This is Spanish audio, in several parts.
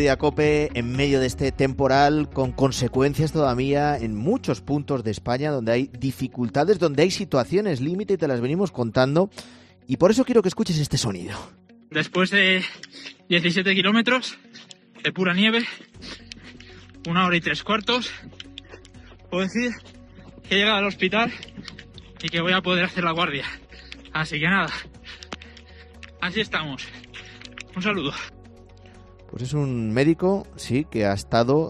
Mediodía COPE en medio de este temporal con consecuencias todavía en muchos puntos de España donde hay dificultades, donde hay situaciones límite y te las venimos contando. Y por eso quiero que escuches este sonido. Después de 17 kilómetros de pura nieve, 1 hora y 3/4, puedo decir que he llegado al hospital y que voy a poder hacer la guardia. Así que nada, así estamos. Un saludo. Pues es un médico, sí, que ha estado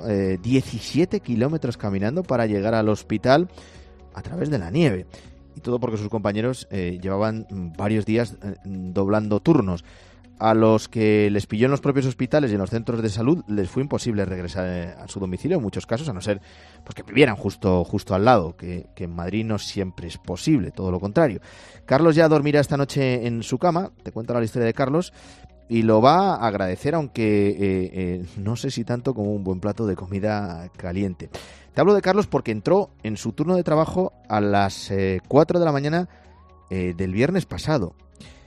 17 kilómetros caminando para llegar al hospital a través de la nieve. Y todo porque sus compañeros llevaban varios días doblando turnos. A los que les pilló en los propios hospitales y en los centros de salud les fue imposible regresar a su domicilio en muchos casos, a no ser pues, que vivieran justo al lado, que en Madrid no siempre es posible, todo lo contrario. Carlos ya dormirá esta noche en su cama, te cuento la historia de Carlos, y lo va a agradecer, aunque no sé si tanto como un buen plato de comida caliente. Te hablo de Carlos porque entró en su turno de trabajo a las 4 de la mañana del viernes pasado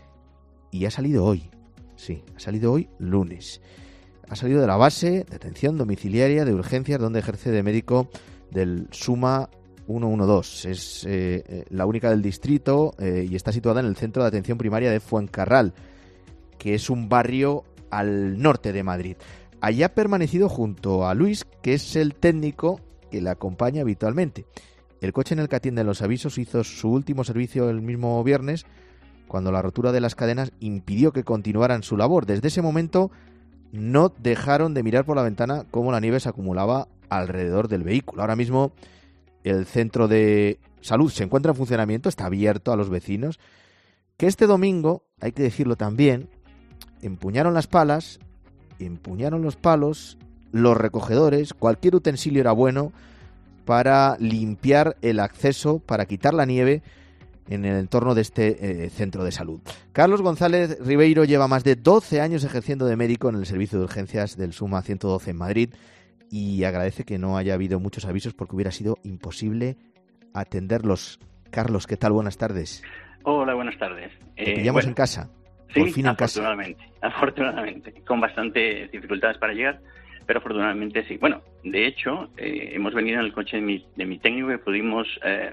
y ha salido hoy. Sí, ha salido hoy lunes. Ha salido de la base de atención domiciliaria de urgencias donde ejerce de médico del SUMA 112. Es la única del distrito y está situada en el Centro de Atención Primaria de Fuencarral, que es un barrio al norte de Madrid. Allí ha permanecido junto a Luis, que es el técnico que le acompaña habitualmente. El coche en el que atienden los avisos hizo su último servicio el mismo viernes, cuando la rotura de las cadenas impidió que continuaran su labor. Desde ese momento no dejaron de mirar por la ventana cómo la nieve se acumulaba alrededor del vehículo. Ahora mismo el centro de salud se encuentra en funcionamiento, está abierto a los vecinos, que este domingo, hay que decirlo también, empuñaron las palas, empuñaron los palos, los recogedores, cualquier utensilio era bueno para limpiar el acceso, para quitar la nieve en el entorno de este centro de salud. Carlos González Ribeiro lleva más de 12 años ejerciendo de médico en el servicio de urgencias del SUMA 112 en Madrid y agradece que no haya habido muchos avisos porque hubiera sido imposible atenderlos. Carlos, ¿qué tal? Buenas tardes. Hola, buenas tardes. Te pillamos en casa. Sí, por fin en casa. Afortunadamente, con bastantes dificultades para llegar, pero afortunadamente sí. Bueno, de hecho, hemos venido en el coche de mi técnico y pudimos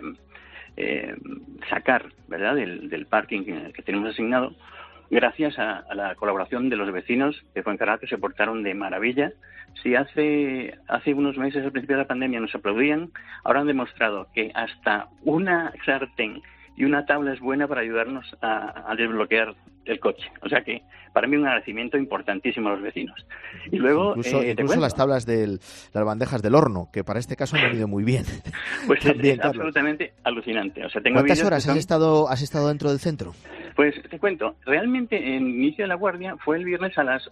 sacar, ¿verdad?, del parking que tenemos asignado, gracias a la colaboración de los vecinos de Fuencarral, que se portaron de maravilla. Si hace unos meses, al principio de la pandemia, nos aplaudían, ahora han demostrado que hasta una sartén y una tabla es buena para ayudarnos a desbloquear el coche. O sea que, para mí, un agradecimiento importantísimo a los vecinos. Y luego, incluso las tablas las bandejas del horno, que para este caso han venido muy bien. Pues también, es absolutamente alucinante. O sea, tengo ¿Cuántas horas has estado dentro del centro? Pues te cuento, realmente el inicio de la guardia fue el viernes a las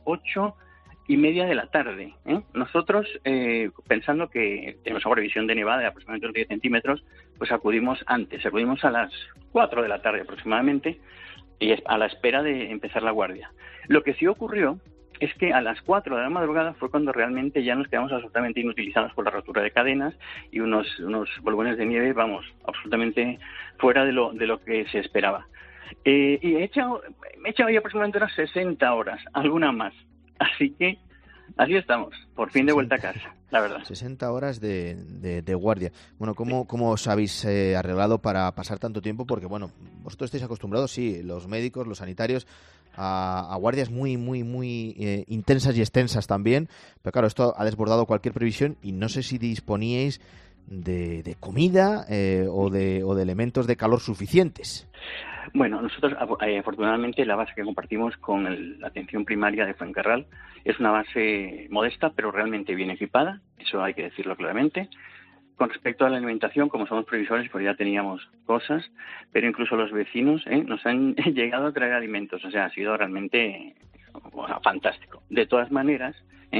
8:30 de la tarde. Nosotros, pensando que tenemos una previsión de nevada de aproximadamente unos 10 centímetros, pues acudimos a las 4 de la tarde aproximadamente, y a la espera de empezar la guardia. Lo que sí ocurrió es que a las 4 de la madrugada fue cuando realmente ya nos quedamos absolutamente inutilizados por la rotura de cadenas y unos volúmenes de nieve, absolutamente fuera de lo que se esperaba. Y me he echado ahí aproximadamente unas 60 horas, alguna más. Así que así estamos, por fin de vuelta a casa, la verdad. 60 horas de guardia. Bueno, ¿cómo os habéis arreglado para pasar tanto tiempo? Porque, bueno, vosotros estáis acostumbrados, sí, los médicos, los sanitarios, a guardias muy, muy, muy intensas y extensas también. Pero claro, esto ha desbordado cualquier previsión y no sé si disponíais de comida o de elementos de calor suficientes. Bueno, nosotros afortunadamente la base que compartimos con la atención primaria de Fuencarral es una base modesta pero realmente bien equipada, eso hay que decirlo claramente. Con respecto a la alimentación, como somos previsores, pues ya teníamos cosas, pero incluso los vecinos nos han llegado a traer alimentos, o sea, ha sido realmente fantástico. De todas maneras,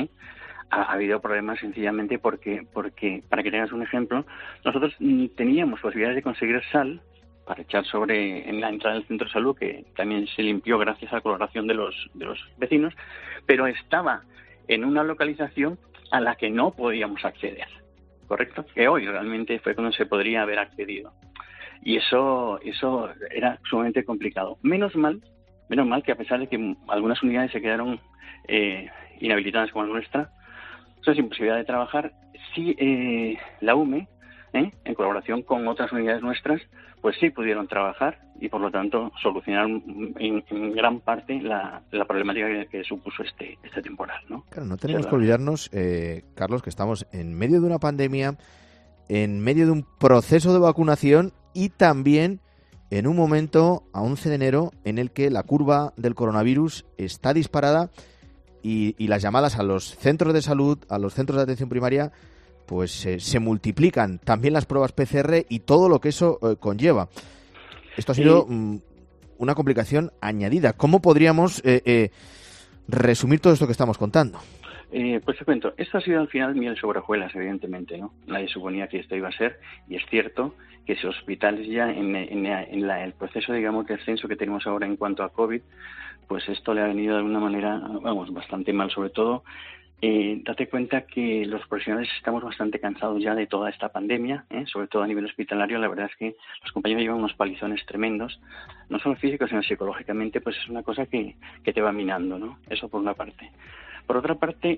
ha habido problemas sencillamente porque, para que tengas un ejemplo, nosotros teníamos posibilidades de conseguir sal para echar en la entrada del centro de salud, que también se limpió gracias a la colaboración de los vecinos, pero estaba en una localización a la que no podíamos acceder, ¿correcto? Que hoy realmente fue cuando se podría haber accedido. Y eso era sumamente complicado. Menos mal que a pesar de que algunas unidades se quedaron inhabilitadas como la nuestra, o sea, sin posibilidad de trabajar, sí la UME, en colaboración con otras unidades nuestras, pues sí pudieron trabajar y por lo tanto solucionaron en gran parte la problemática que supuso este temporal, ¿no? Claro, no tenemos que olvidarnos, Carlos, que estamos en medio de una pandemia, en medio de un proceso de vacunación y también en un momento, a 11 de enero, en el que la curva del coronavirus está disparada y las llamadas a los centros de salud, a los centros de atención primaria, pues se multiplican. También las pruebas PCR y todo lo que eso conlleva. Esto ha sido una complicación añadida. ¿Cómo podríamos resumir todo esto que estamos contando? Pues te cuento, esto ha sido al final miel sobre hojuelas, evidentemente, ¿no? Nadie suponía que esto iba a ser, y es cierto que esos hospitales ya en el proceso, digamos, de ascenso que tenemos ahora en cuanto a COVID, pues esto le ha venido de alguna manera, bastante mal, sobre todo. Date cuenta que los profesionales estamos bastante cansados ya de toda esta pandemia, sobre todo a nivel hospitalario. La verdad es que los compañeros llevan unos palizones tremendos, no solo físicos, sino psicológicamente, pues es una cosa que te va minando, ¿no? Eso por una parte. Por otra parte,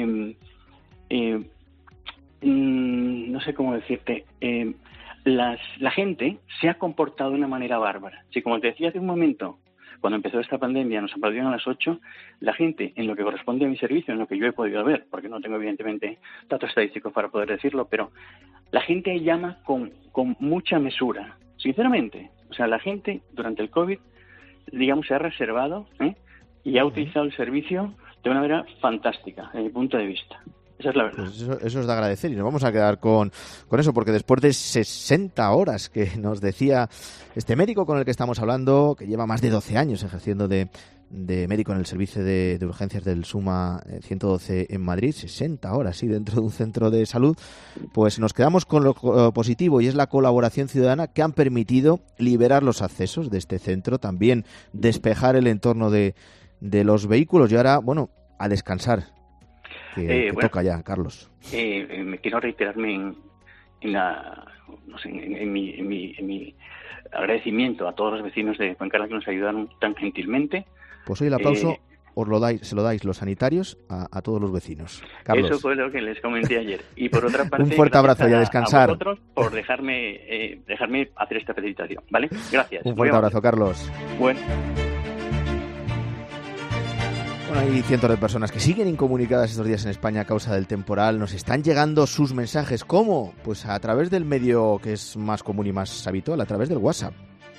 no sé cómo decirte, la gente se ha comportado de una manera bárbara. Si, como te decía hace un momento, cuando empezó esta pandemia nos aplaudieron a las 8, la gente, en lo que corresponde a mi servicio, en lo que yo he podido ver, porque no tengo evidentemente datos estadísticos para poder decirlo, pero la gente llama con mucha mesura, sinceramente. O sea, la gente durante el COVID, digamos, se ha reservado y ha utilizado el servicio de una manera fantástica, desde mi punto de vista. Esa es la verdad. Pues eso es de agradecer y nos vamos a quedar con eso, porque después de 60 horas que nos decía este médico con el que estamos hablando, que lleva más de 12 años ejerciendo de médico en el servicio de urgencias del SUMA 112 en Madrid, 60 horas, sí, dentro de un centro de salud, pues nos quedamos con lo positivo, y es la colaboración ciudadana que han permitido liberar los accesos de este centro, también despejar el entorno de los vehículos y ahora, bueno, a descansar. Que toca ya, Carlos. Me quiero reiterarme en mi agradecimiento a todos los vecinos de Fuencarral que nos ayudaron tan gentilmente. Pues hoy el aplauso se lo dais los sanitarios a todos los vecinos. Carlos. Eso fue lo que les comenté ayer. Y por otra parte, un fuerte abrazo y a descansar. A vosotros por dejarme hacer esta felicitación, ¿vale? Gracias. Un fuerte abrazo, Carlos. Bueno, hay cientos de personas que siguen incomunicadas estos días en España a causa del temporal. Nos están llegando sus mensajes. ¿Cómo? Pues a través del medio que es más común y más habitual, a través del WhatsApp.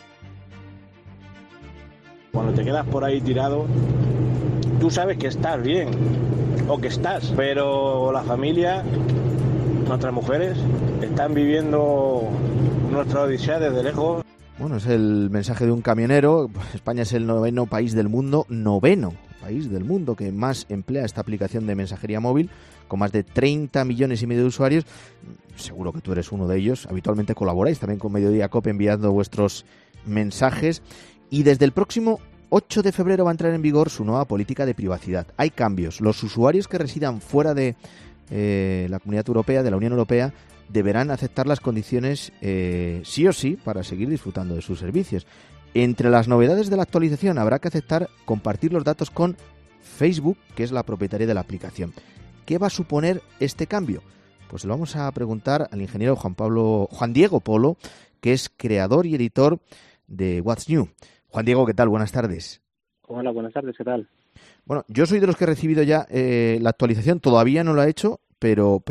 Cuando te quedas por ahí tirado, tú sabes que estás bien, o que estás, pero la familia, nuestras mujeres, están viviendo nuestra odisea desde lejos. Bueno, es el mensaje de un camionero. España es el noveno país del mundo que más emplea esta aplicación de mensajería móvil, con más de 30 millones y medio de usuarios. Seguro que tú eres uno de ellos. Habitualmente colaboráis también con Mediodía COPE enviando vuestros mensajes. Y desde el próximo 8 de febrero va a entrar en vigor su nueva política de privacidad. Hay cambios. Los usuarios que residan fuera de la Comunidad Europea, de la Unión Europea, deberán aceptar las condiciones sí o sí para seguir disfrutando de sus servicios. Entre las novedades de la actualización habrá que aceptar compartir los datos con Facebook, que es la propietaria de la aplicación. ¿Qué va a suponer este cambio? Pues lo vamos a preguntar al ingeniero Juan Diego Polo, que es creador y editor de What's New. Juan Diego, ¿qué tal? Buenas tardes. Hola, buenas tardes, ¿qué tal? Bueno, yo soy de los que he recibido ya la actualización, todavía no lo he hecho, pero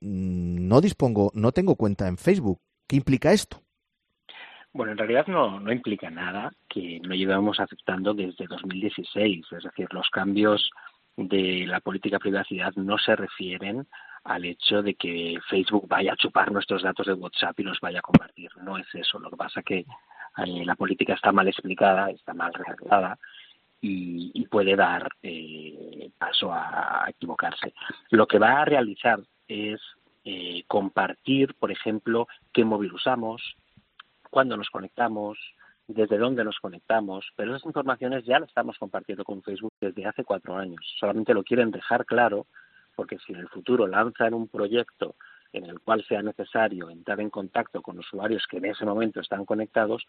no tengo cuenta en Facebook. ¿Qué implica esto? Bueno, en realidad no implica nada que no llevamos aceptando desde 2016. Es decir, los cambios de la política de privacidad no se refieren al hecho de que Facebook vaya a chupar nuestros datos de WhatsApp y los vaya a compartir. No es eso. Lo que pasa es que la política está mal explicada, está mal redactada y puede dar paso a equivocarse. Lo que va a realizar es compartir, por ejemplo, qué móvil usamos, cuándo nos conectamos, desde dónde nos conectamos, pero esas informaciones ya las estamos compartiendo con Facebook desde hace 4 años. Solamente lo quieren dejar claro porque si en el futuro lanzan un proyecto en el cual sea necesario entrar en contacto con usuarios que en ese momento están conectados,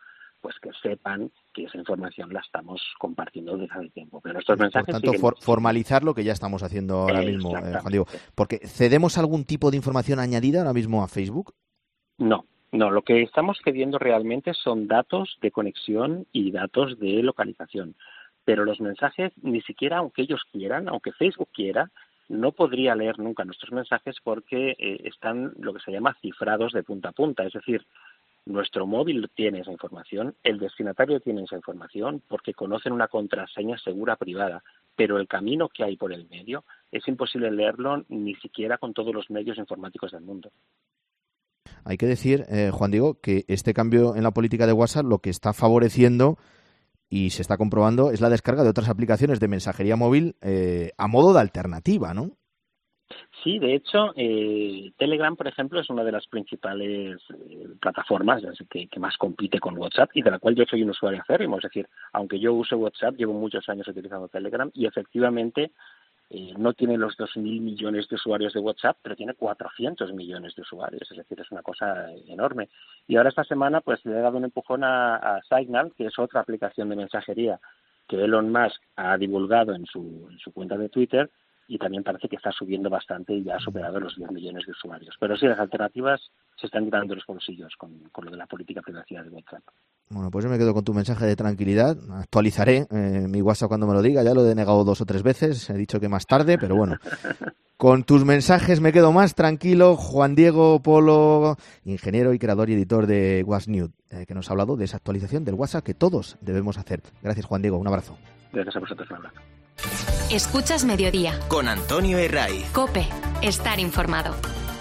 pues que sepan que esa información la estamos compartiendo desde hace tiempo. Pero estos mensajes... Por tanto, formalizar lo que ya estamos haciendo ahora mismo, Juan Diego. Porque ¿cedemos algún tipo de información añadida ahora mismo a Facebook? No, lo que estamos cediendo realmente son datos de conexión y datos de localización. Pero los mensajes, ni siquiera aunque ellos quieran, aunque Facebook quiera, no podría leer nunca nuestros mensajes porque están lo que se llama cifrados de punta a punta. Es decir, nuestro móvil tiene esa información, el destinatario tiene esa información porque conocen una contraseña segura privada, pero el camino que hay por el medio es imposible leerlo ni siquiera con todos los medios informáticos del mundo. Hay que decir, Juan Diego, que este cambio en la política de WhatsApp lo que está favoreciendo y se está comprobando es la descarga de otras aplicaciones de mensajería móvil a modo de alternativa, ¿no? Sí, de hecho, Telegram, por ejemplo, es una de las principales plataformas que más compite con WhatsApp y de la cual yo soy un usuario acérrimo. Es decir, aunque yo use WhatsApp, llevo muchos años utilizando Telegram y efectivamente no tiene los 2.000 millones de usuarios de WhatsApp, pero tiene 400 millones de usuarios. Es decir, es una cosa enorme. Y ahora esta semana pues le he dado un empujón a Signal, que es otra aplicación de mensajería que Elon Musk ha divulgado en su cuenta de Twitter, y también parece que está subiendo bastante y ya ha superado los 10 millones de usuarios. Pero sí, las alternativas se están llenando los bolsillos con lo de la política de privacidad de WhatsApp. Bueno, pues yo me quedo con tu mensaje de tranquilidad. Actualizaré mi WhatsApp cuando me lo diga. Ya lo he denegado 2 o 3 veces. He dicho que más tarde, pero bueno. Con tus mensajes me quedo más tranquilo. Juan Diego Polo, ingeniero y creador y editor de WhatsNews, que nos ha hablado de esa actualización del WhatsApp que todos debemos hacer. Gracias, Juan Diego. Un abrazo. Gracias a vosotros, un abrazo. Escuchas Mediodía. Con Antonio Herraiz. COPE. Estar informado.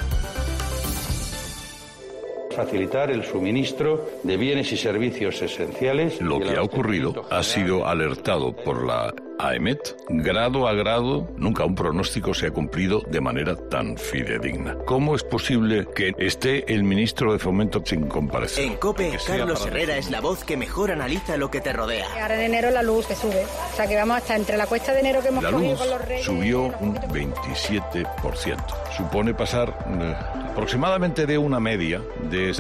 Facilitar el suministro de bienes y servicios esenciales. Lo que ha ocurrido ha sido alertado por la AEMET grado a grado. Nunca un pronóstico se ha cumplido de manera tan fidedigna. ¿Cómo es posible que esté el ministro de Fomento sin comparecer? En COPE, Carlos Herrera es la voz que mejor analiza lo que te rodea. Ahora en enero la luz se sube. O sea que vamos hasta entre la cuesta de enero que hemos cogido con los reyes. Subió un 27%. Supone pasar aproximadamente de una media de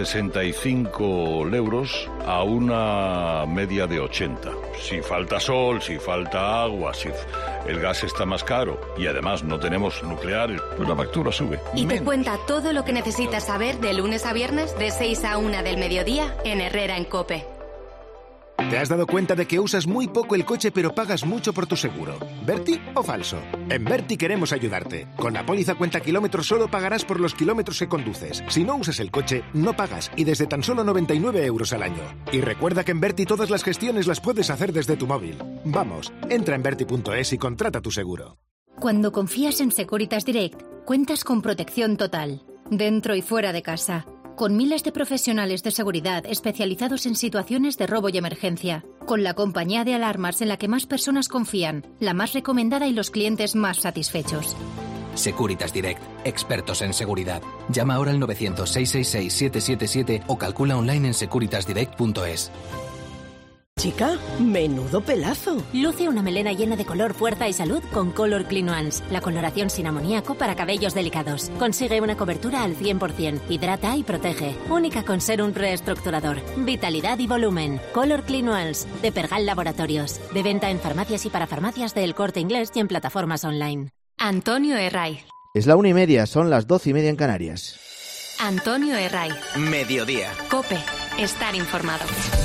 65 euros a una media de 80. Si falta sol, si falta agua, si el gas está más caro y además no tenemos nucleares, pues la factura sube. Y te cuenta todo lo que necesitas saber de lunes a viernes de 6 a 1 del mediodía en Herrera en COPE. ¿Te has dado cuenta de que usas muy poco el coche pero pagas mucho por tu seguro? ¿Berti o falso? En Berti queremos ayudarte. Con la póliza cuenta kilómetros solo pagarás por los kilómetros que conduces. Si no usas el coche, no pagas y desde tan solo 99 euros al año. Y recuerda que en Berti todas las gestiones las puedes hacer desde tu móvil. Vamos, entra en berti.es y contrata tu seguro. Cuando confías en Securitas Direct, cuentas con protección total, dentro y fuera de casa. Con miles de profesionales de seguridad especializados en situaciones de robo y emergencia. Con la compañía de alarmas en la que más personas confían, la más recomendada y los clientes más satisfechos. Securitas Direct, expertos en seguridad. Llama ahora al 900-666-777 o calcula online en securitasdirect.es. Chica, menudo pelazo. Luce una melena llena de color, fuerza y salud con Color Clean Ones. La coloración sin amoníaco para cabellos delicados. Consigue una cobertura al 100%, hidrata y protege. Única con ser un reestructurador. Vitalidad y volumen. Color Clean Ones, de Pergal Laboratorios. De venta en farmacias y para farmacias de El Corte Inglés y en plataformas online. Antonio Herraiz. Es la 1:30, son las 12:30 en Canarias. Antonio Herraiz. Mediodía. COPE. Estar informado.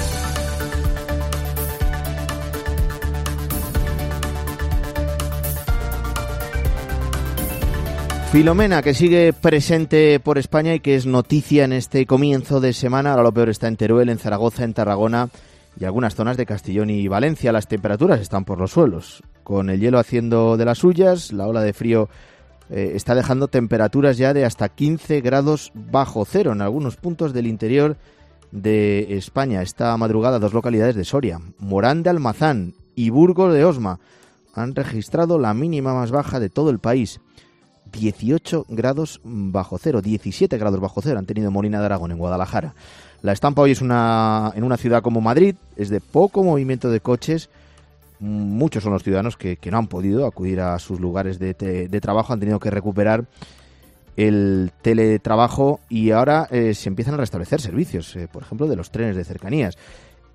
Filomena, que sigue presente por España y que es noticia en este comienzo de semana. Ahora lo peor está en Teruel, en Zaragoza, en Tarragona y algunas zonas de Castellón y Valencia. Las temperaturas están por los suelos. Con el hielo haciendo de las suyas, la ola de frío está dejando temperaturas ya de hasta 15 grados bajo cero en algunos puntos del interior de España. Esta madrugada 2 localidades de Soria, Morán de Almazán y Burgos de Osma, han registrado la mínima más baja de todo el país. 18 grados bajo cero, 17 grados bajo cero han tenido Molina de Aragón en Guadalajara. La estampa hoy es en una ciudad como Madrid, es de poco movimiento de coches. Muchos son los ciudadanos que no han podido acudir a sus lugares de trabajo, han tenido que recuperar el teletrabajo y ahora se empiezan a restablecer servicios, por ejemplo, de los trenes de cercanías.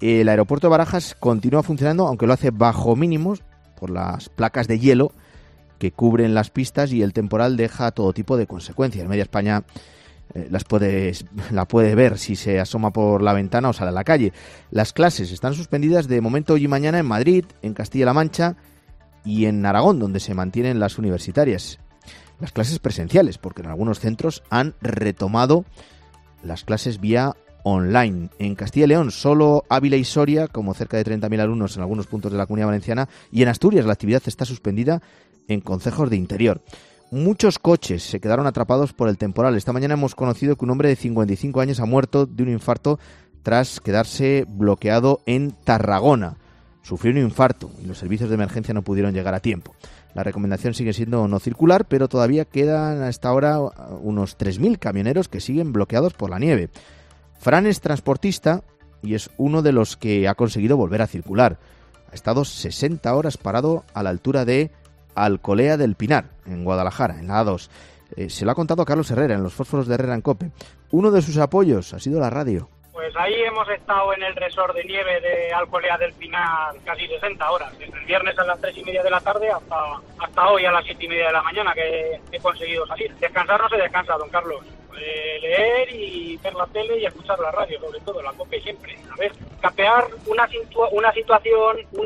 El aeropuerto de Barajas continúa funcionando, aunque lo hace bajo mínimos, por las placas de hielo que cubren las pistas, y el temporal deja todo tipo de consecuencias. Media España la puede ver si se asoma por la ventana o sale a la calle. Las clases están suspendidas de momento hoy y mañana en Madrid, en Castilla-La Mancha y en Aragón, donde se mantienen las universitarias. Las clases presenciales, porque en algunos centros han retomado las clases vía online. En Castilla y León, solo Ávila y Soria, como cerca de 30.000 alumnos en algunos puntos de la Comunidad Valenciana, y en Asturias la actividad está suspendida en concejos de interior. Muchos coches se quedaron atrapados por el temporal. Esta mañana hemos conocido que un hombre de 55 años ha muerto de un infarto tras quedarse bloqueado en Tarragona. Sufrió un infarto y los servicios de emergencia no pudieron llegar a tiempo. La recomendación sigue siendo no circular, pero todavía quedan hasta ahora unos 3.000 camioneros que siguen bloqueados por la nieve. Fran es transportista y es uno de los que ha conseguido volver a circular. Ha estado 60 horas parado a la altura de Alcolea del Pinar, en Guadalajara, en la A2. Se lo ha contado a Carlos Herrera en los Fósforos de Herrera en COPE. Uno de sus apoyos ha sido la radio. Pues ahí hemos estado en el resort de nieve de Alcolea del Pinar casi 60 horas, desde el viernes a las 3:30 de la tarde hasta hoy a las 7:30 de la mañana, que he conseguido salir. Descansar no se descansa, don Carlos. Leer y ver la tele y escuchar la radio, sobre todo la COPE siempre. A ver, capear una situación un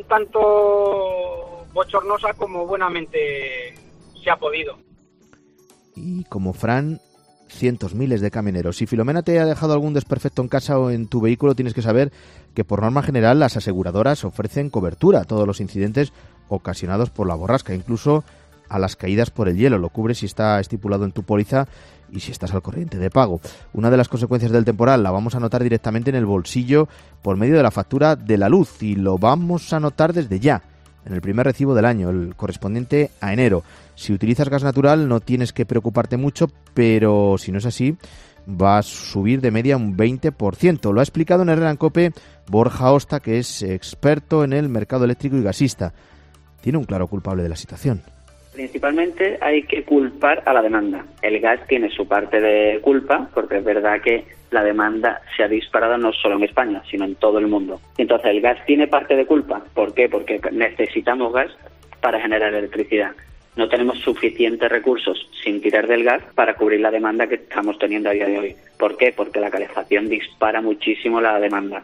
tanto bochornosa como buenamente se ha podido. Y como Fran, cientos, miles de camioneros. Si Filomena te ha dejado algún desperfecto en casa o en tu vehículo, tienes que saber que por norma general las aseguradoras ofrecen cobertura a todos los incidentes ocasionados por la borrasca, incluso a las caídas por el hielo. Lo cubre si está estipulado en tu póliza y si estás al corriente de pago. Una de las consecuencias del temporal la vamos a notar directamente en el bolsillo por medio de la factura de la luz, y lo vamos a notar desde ya, en el primer recibo del año, el correspondiente a enero. Si utilizas gas natural no tienes que preocuparte mucho, pero si no es así, va a subir de media un 20%. Lo ha explicado en Herrera en COPE Borja Osta, que es experto en el mercado eléctrico y gasista. Tiene un claro culpable de la situación. Principalmente hay que culpar a la demanda. El gas tiene su parte de culpa, porque es verdad que la demanda se ha disparado no solo en España, sino en todo el mundo. Entonces el gas tiene parte de culpa. ¿Por qué? Porque necesitamos gas para generar electricidad. No tenemos suficientes recursos sin tirar del gas para cubrir la demanda que estamos teniendo a día de hoy. ¿Por qué? Porque la calefacción dispara muchísimo la demanda.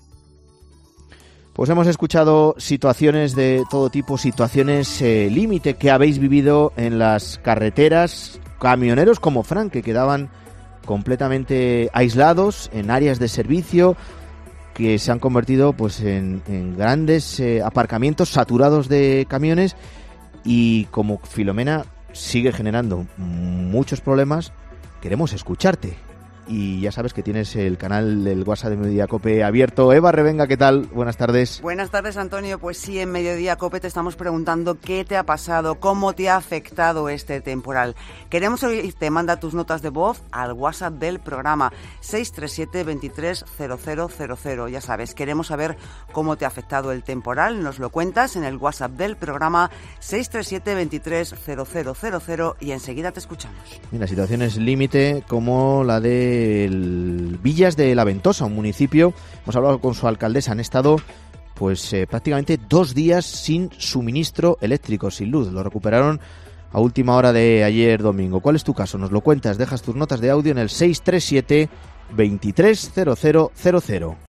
Pues hemos escuchado situaciones de todo tipo, situaciones límite que habéis vivido en las carreteras, camioneros como Fran, que quedaban completamente aislados en áreas de servicio que se han convertido pues en grandes aparcamientos saturados de camiones, y como Filomena sigue generando muchos problemas, queremos escucharte. Y ya sabes que tienes el canal del WhatsApp de Mediodía COPE abierto. Eva Revenga, ¿qué tal? Buenas tardes. Buenas tardes, Antonio. Pues sí, en Mediodía COPE te estamos preguntando qué te ha pasado, cómo te ha afectado este temporal. Queremos oírte. Manda tus notas de voz al WhatsApp del programa 637 23 0000. Ya sabes, queremos saber cómo te ha afectado el temporal. Nos lo cuentas en el WhatsApp del programa 637 23 0000 y enseguida te escuchamos. Mira, situaciones límite como la de Villas de la Ventosa, un municipio. Hemos hablado con su alcaldesa. Han estado pues prácticamente 2 días sin suministro eléctrico, sin luz. Lo recuperaron a última hora de ayer domingo. ¿Cuál es tu caso? Nos lo cuentas, dejas tus notas de audio en el 637 23 0000.